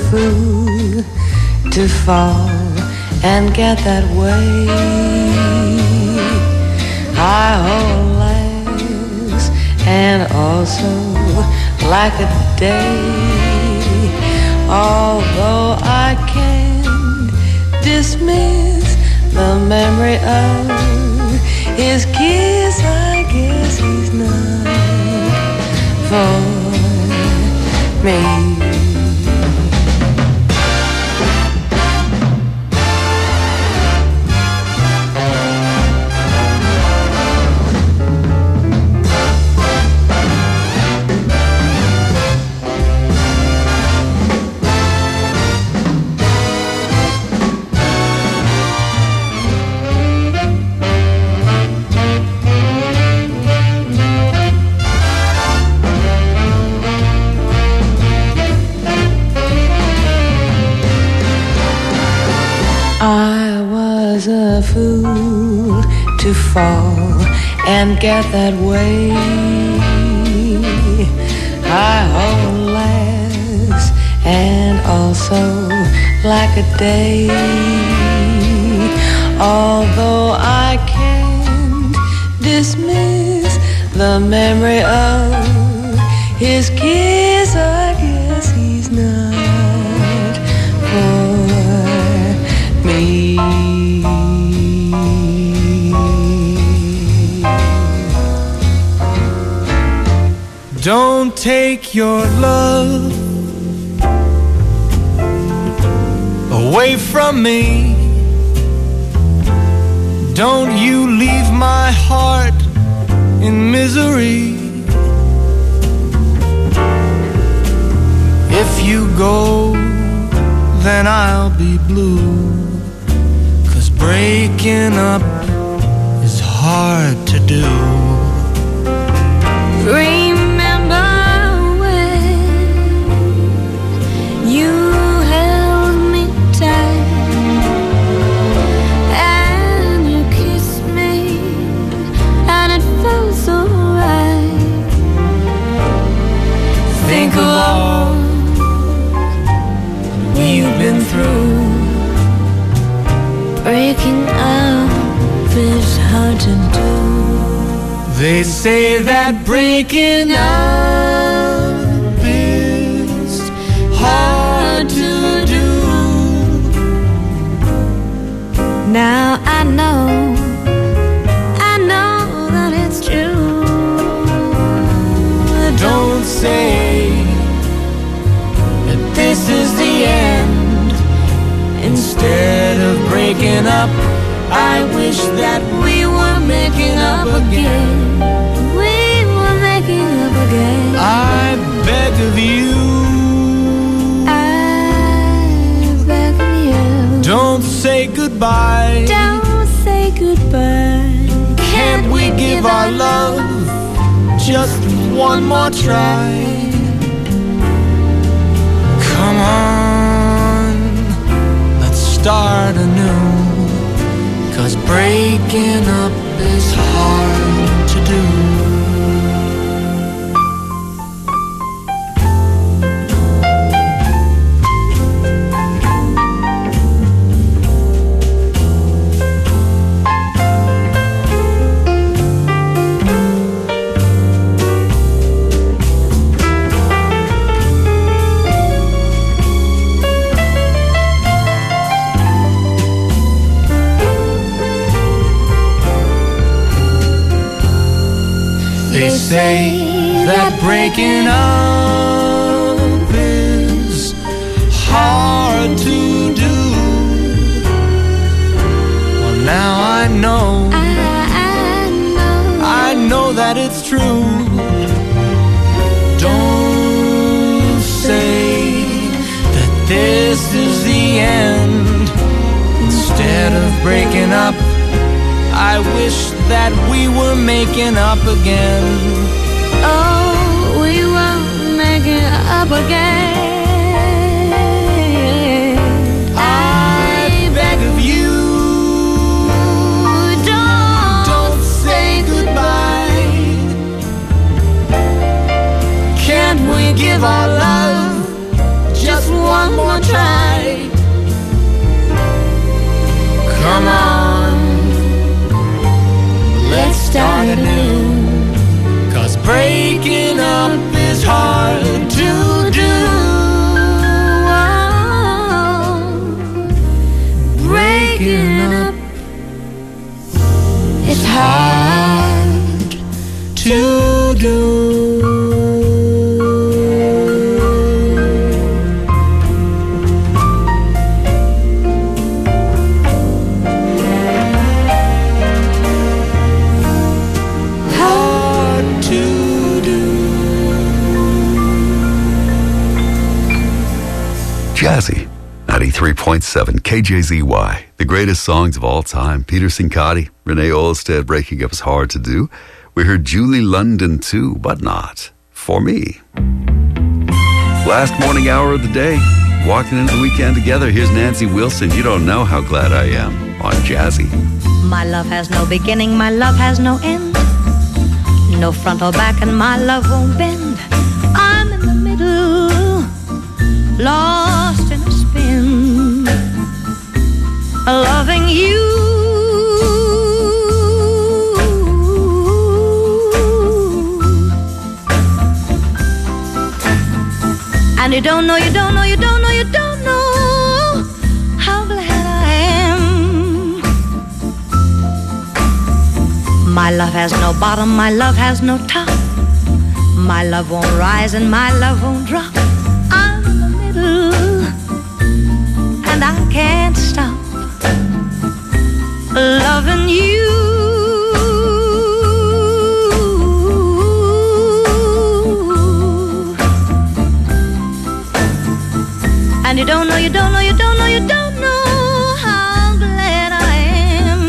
fool to fall and get that way. High hold legs and also like a day. Although I can't dismiss the memory of his kiss, I guess he's not for me. I was a fool to fall and get that way. I hold last and also like a day. Although I can't dismiss the memory of his kiss, I guess he's not for me. Don't take your love away from me. Don't you leave my heart in misery. If you go, then I'll be blue. 'Cause breaking up is hard to do. Remember when you held me tight and you kissed me and it felt so right. Think of all we've been through. Breaking up is hard to do. They say that breaking up is hard to do. Now I know that it's true. Don't say that this is the end. Instead of breaking up, I wish that we were making up again. We were making up again. I beg of you, I beg of you. don't say goodbye. Don't say goodbye. Can't we give our love just one more try? Come on, let's start anew. 'Cause breaking up is hard to do. They say that breaking up is hard to do. Well, now I know that it's true. Don't say that this is the end. Instead of breaking up, I wish that we were making up again. Oh, we were making up again. I beg of you, don't say goodbye. Can't we give our love just one more try. Come on, let's start anew. 'Cause breaking up is hard to do. Breaking up is hard to do. Jazzy, 93.7 KJZY, the greatest songs of all time. Peter Sincotti, Renee Olstead, Breaking Up is Hard to Do. We heard Julie London too, but not for me. Last morning hour of the day, walking into the weekend together. Here's Nancy Wilson, You Don't Know How Glad I Am, on Jazzy. My love has no beginning, my love has no end. No front or back, and my love won't bend. I'm in the middle, lost in a spin, loving you. And you don't know, you don't know, you don't know, you don't know how glad I am. My love has no bottom, my love has no top. My love won't rise and my love won't drop. I'm in the middle and I can't stop loving you. And you don't know, you don't know, you don't know, you don't know how glad I am.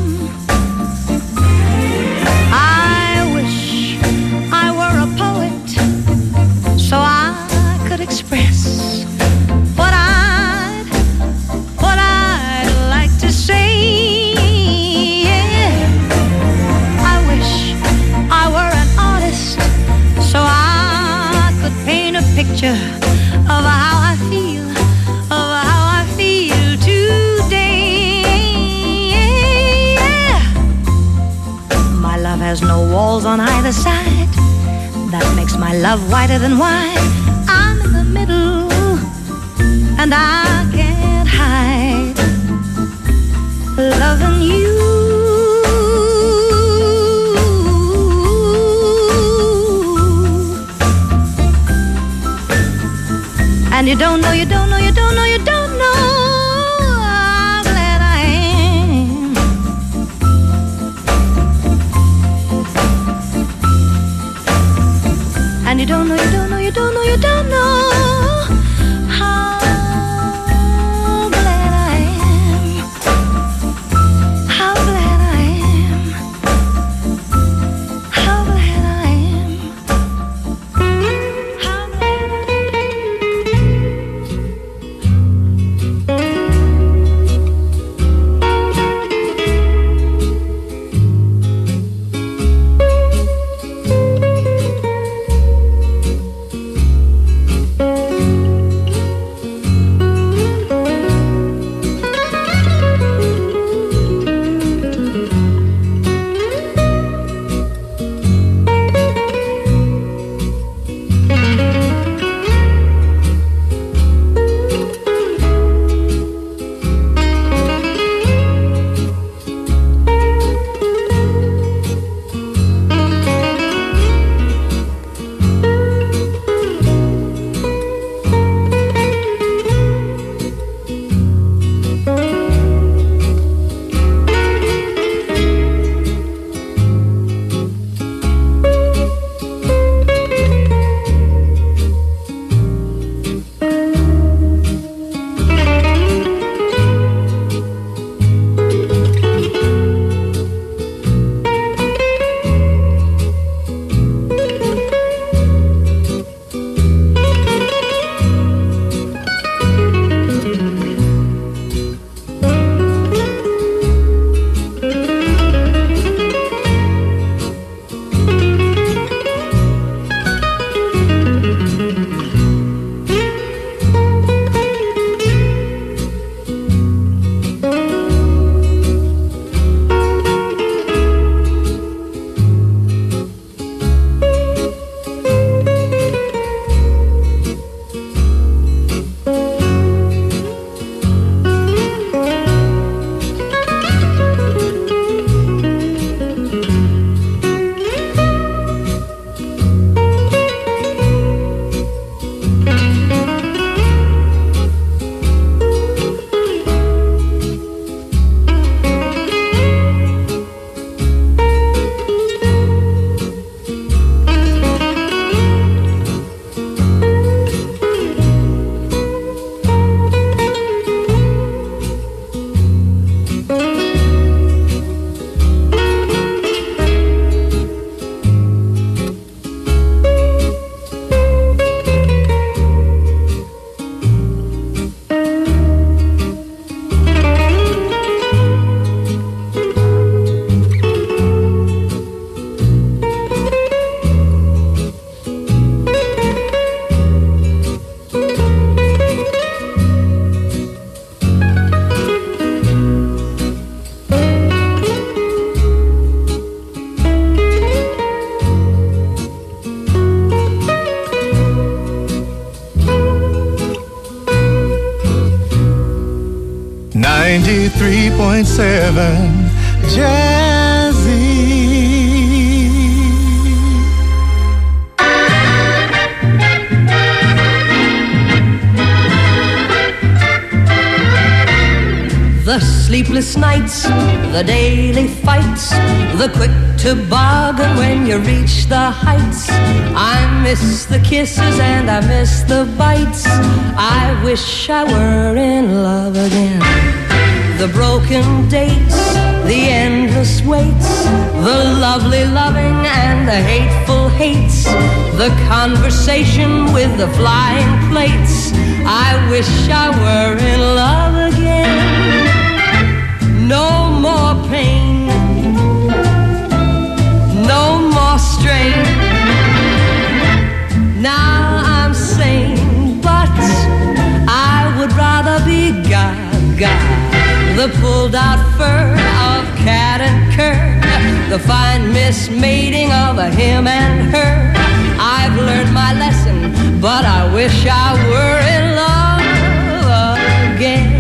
I wish I were a poet so I could express what I'd like to say. Yeah. I wish I were an artist so I could paint a picture of how I feel, of how I feel today. Yeah. My love has no walls on either side. That makes my love whiter than wine. I'm in the middle and I can't hide loving you. And you don't know, you don't know, you don't know, you don't know how glad I am. And you don't know, you don't know, you don't know, you don't know how glad I am. How glad I am. How glad I am. How glad I am. 93.7 Jazzy. The sleepless nights, the daily fights, the quick toboggan when you reach the heights. I miss the kisses and I miss the bites. I wish I were in love again. The broken dates, the endless waits, the lovely loving and the hateful hates, the conversation with the flying plates. I wish I were in love again. No more pain, no more strain. Now I'm sane, but I would rather be Gaga. The pulled out fur of cat and cur, the fine mismating of a him and her. I've learned my lesson, but I wish I were in love again.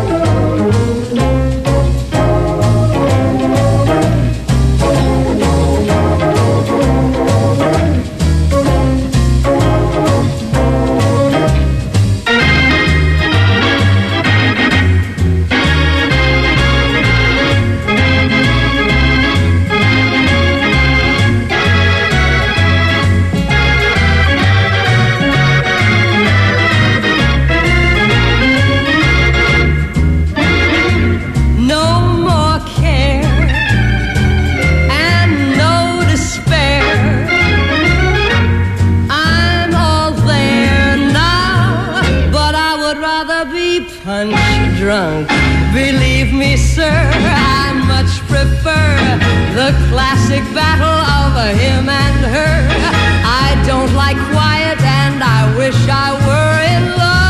Drunk. Believe me, sir, I much prefer the classic battle of a him and her. I don't like quiet and I wish I were in love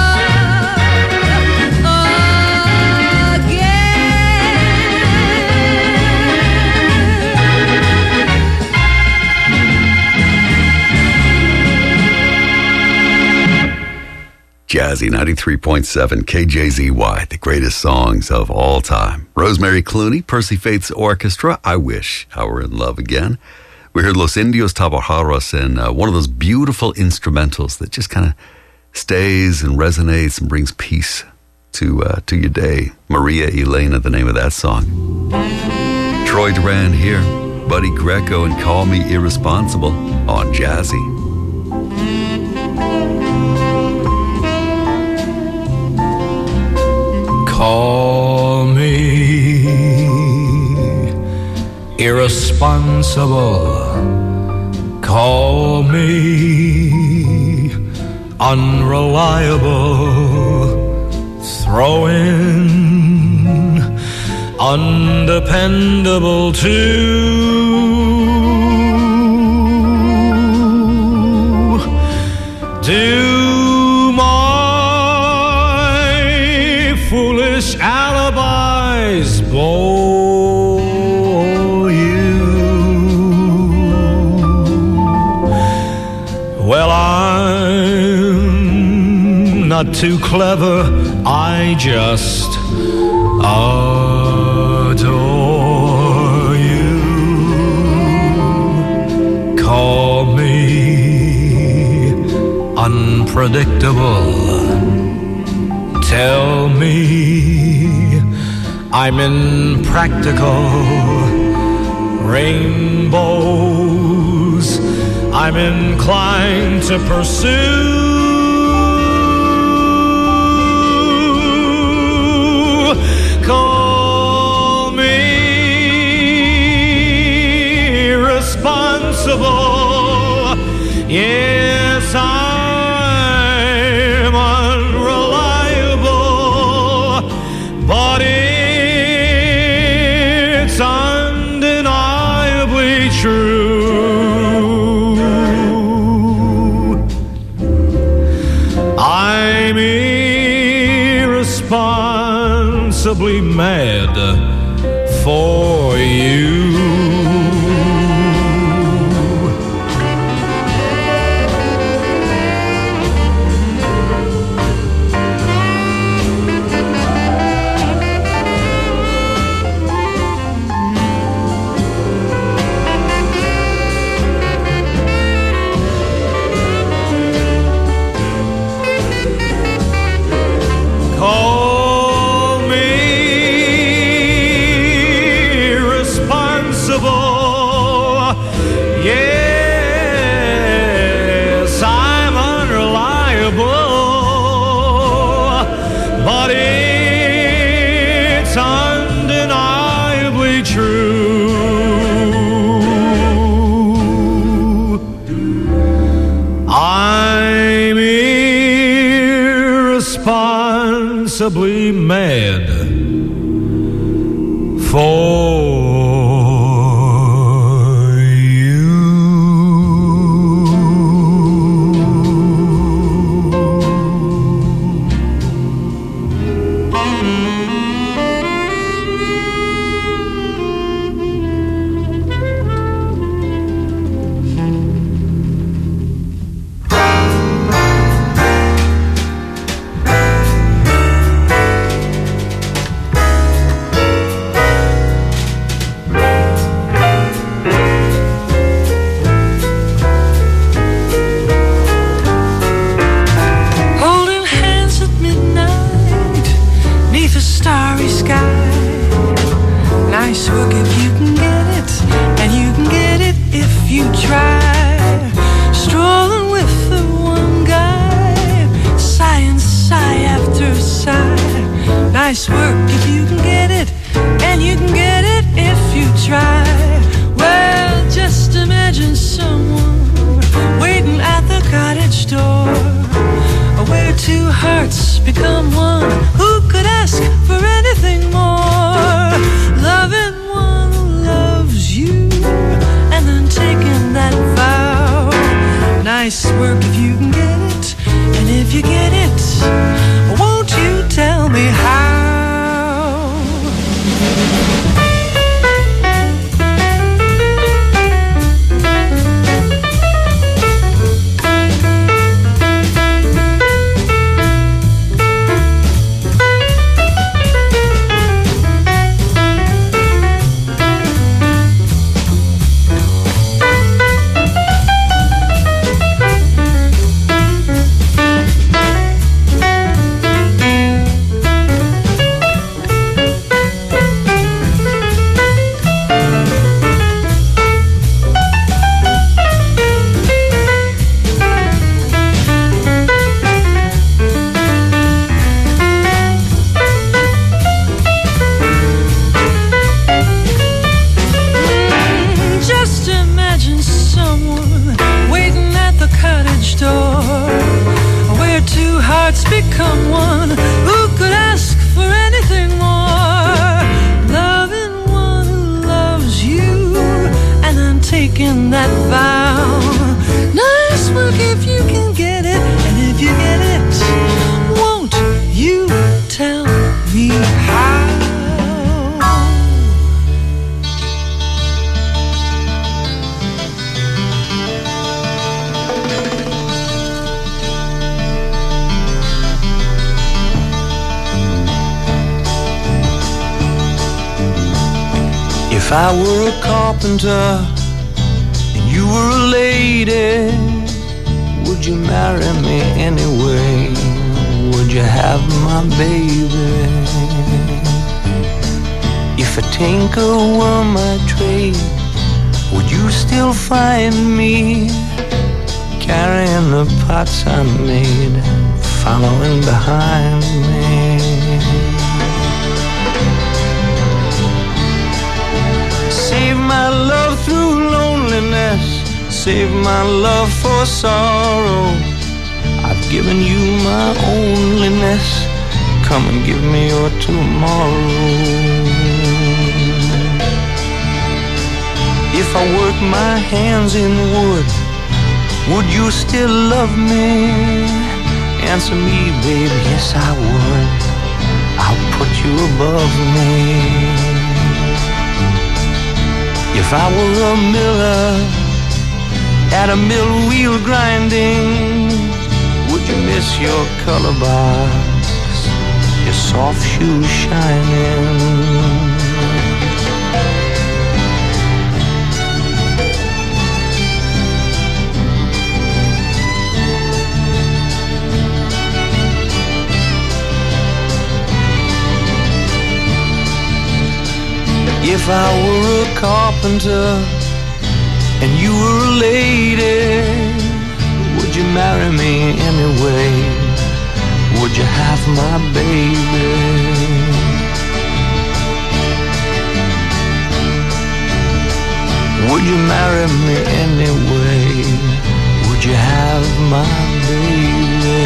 Jazzy 93.7 KJZY, the greatest songs of all time. Rosemary Clooney, Percy Faith's Orchestra, I Wish I Were in Love Again. We heard Los Indios Tabajaros and one of those beautiful instrumentals that just kind of stays and resonates and brings peace to your day. Maria Elena, the name of that song. Troy Duran here, Buddy Greco and Call Me Irresponsible on Jazzy. Call me irresponsible. Call me unreliable. Throw in undependable too. Do foolish alibis bore you? Well, I'm not too clever, I just adore you. Call me unpredictable. Tell me I'm impractical. Rainbows I'm inclined to pursue. Call me irresponsible. Yes, I'm unreliable, but it's undeniably true. I'm irresponsibly mad for you. but it's undeniably true. I'm irresponsibly mad for nice work if you can get it, and you can get it if you try. Well, just imagine someone waiting at the cottage door, where two hearts become one. Who could ask for anything more? Loving one who loves you, and then taking that vow. Nice work if you can get it, and if you get it, won't you tell me how? Become one. Who could ask for anything more? Loving one who loves you, and then taking that vow. Nice work if you can get it, and if you get it, won't you tell me how? If I were a carpenter and you were a lady, would you marry me anyway? Would you have my baby? If a tinker were my trade, would you still find me carrying the pots I made, following behind me? Save my love through loneliness, save my love for sorrow. I've given you my onlyness, come and give me your tomorrow. If I work my hands in wood, would you still love me? Answer me, babe, yes I would. I'll put you above me. If I were a miller at a mill wheel grinding, would you miss your color box, your soft shoes shining? If I were a carpenter and you were a lady, would you marry me anyway? Would would you have my baby? Would you marry me anyway? Would you have my baby?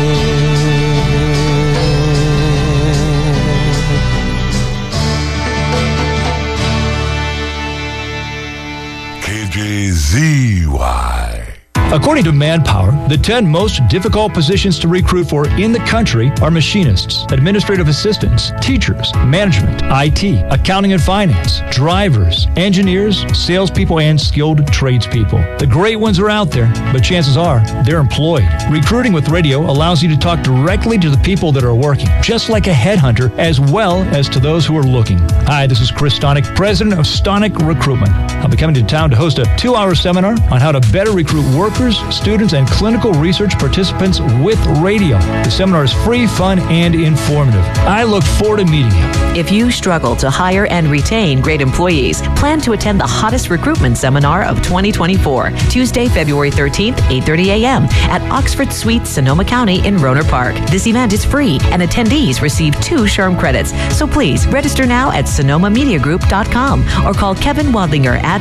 KJZY. According to Manpower, the 10 most difficult positions to recruit for in the country are machinists, administrative assistants, teachers, management, IT, accounting and finance, drivers, engineers, salespeople, and skilled tradespeople. The great ones are out there, but chances are they're employed. Recruiting with radio allows you to talk directly to the people that are working, just like a headhunter, as well as to those who are looking. Hi, this is Chris Stonick, president of Stonick Recruitment. I'll be coming to town to host a 2-hour seminar on how to better recruit workers, students, and clinical research participants with radio. The seminar is free, fun, and informative. I look forward to meeting you. If you struggle to hire and retain great employees, plan to attend the hottest recruitment seminar of 2024, Tuesday, February 13th, 8:30 a.m. at Oxford Suites, Sonoma County in Rohnert Park. This event is free, and attendees receive 2 SHRM credits. So please register now at sonomamediagroup.com or call Kevin Wadlinger at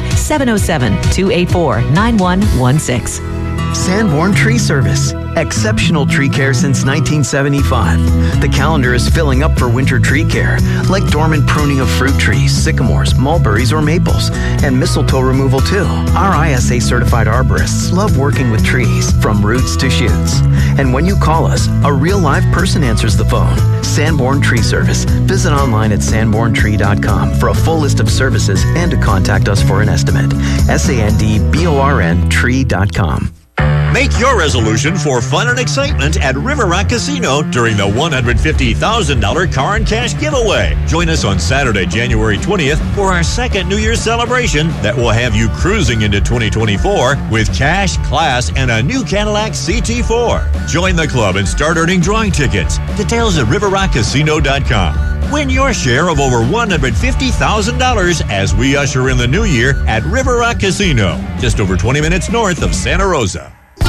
707-284-9116. Sanborn Tree Service. Exceptional tree care since 1975. The calendar is filling up for winter tree care, like dormant pruning of fruit trees, sycamores, mulberries, or maples, and mistletoe removal too. Our ISA certified arborists love working with trees, from roots to shoots. And when you call us, a real live person answers the phone. Sanborn Tree Service. Visit online at sanborntree.com for a full list of services and to contact us for an estimate. SANDBORN tree.com. Make your resolution for fun and excitement at River Rock Casino during the $150,000 car and cash giveaway. Join us on Saturday, January 20th for our second New Year's celebration that will have you cruising into 2024 with cash, class, and a new Cadillac CT4. Join the club and start earning drawing tickets. Details at riverrockcasino.com. Win your share of over $150,000 as we usher in the new year at River Rock Casino, just over 20 minutes north of Santa Rosa.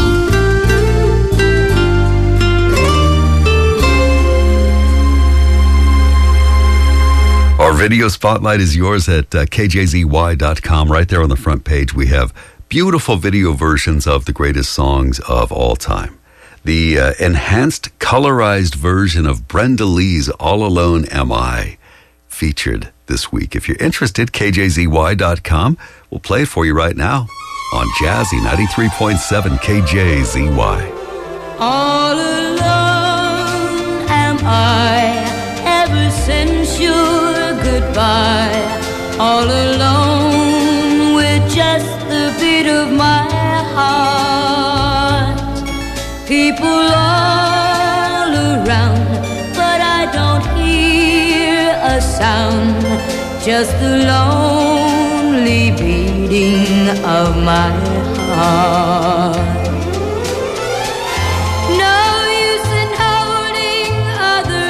Our video spotlight is yours at kjzy.com. Right there on the front page, we have beautiful video versions of the greatest songs of all time. The enhanced colorized version of Brenda Lee's All Alone Am I featured this week. If you're interested, kjzy.com. We'll play it for you right now on Jazzy 93.7 KJZY. All alone am I ever since your goodbye. All alone with just the beat of my heart. People all around, but I don't hear a sound. Just the lonely beating of my heart. No use in holding other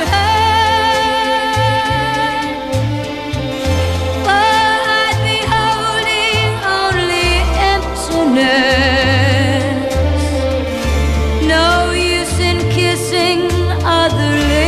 hand, for I'd be holding only emptiness. No use in kissing other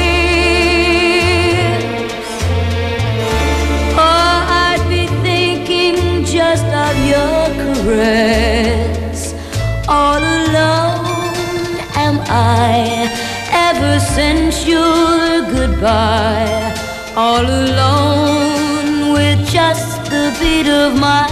lips, for I'd be thinking just of your caress. All alone am I ever since your goodbye. All alone with just the beat of my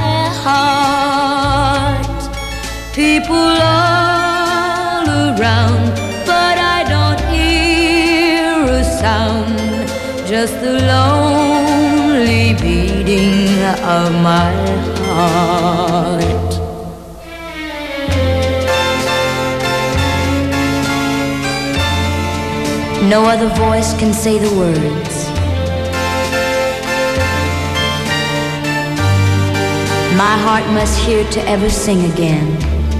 heart. People all around, but I don't hear a sound. Just the lonely beating of my heart. No other voice can say the words. My heart must hear to ever sing again.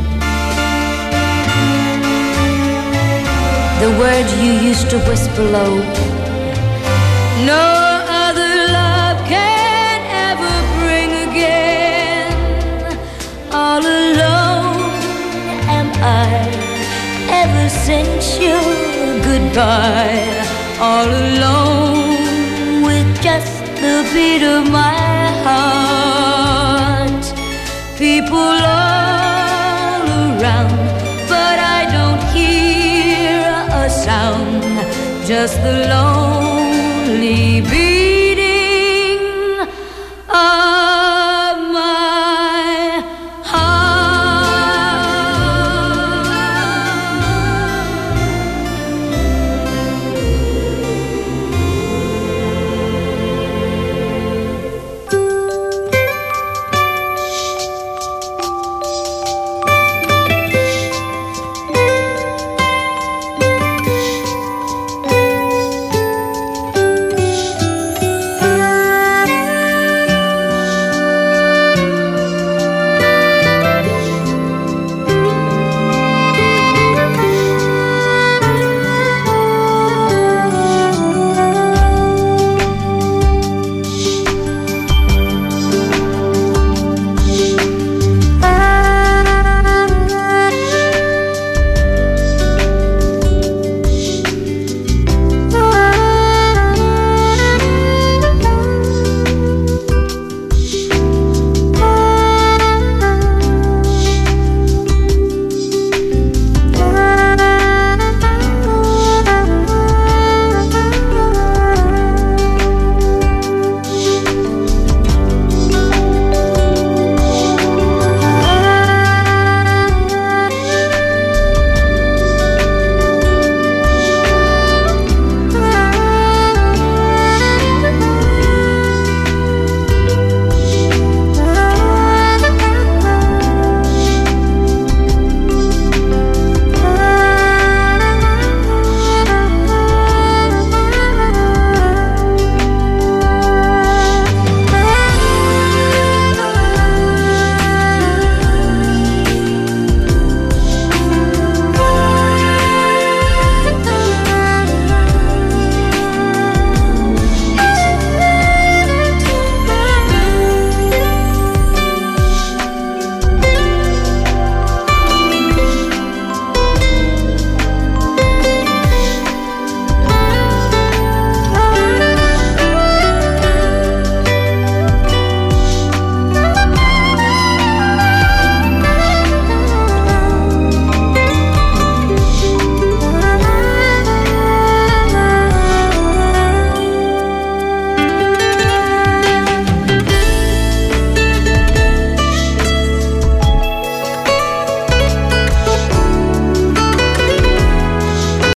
The words you used to whisper low. No other love can ever bring again. All alone am I ever since your goodbye. sky, all alone with just the beat of my heart. People all around, but I don't hear a sound, just the lonely beat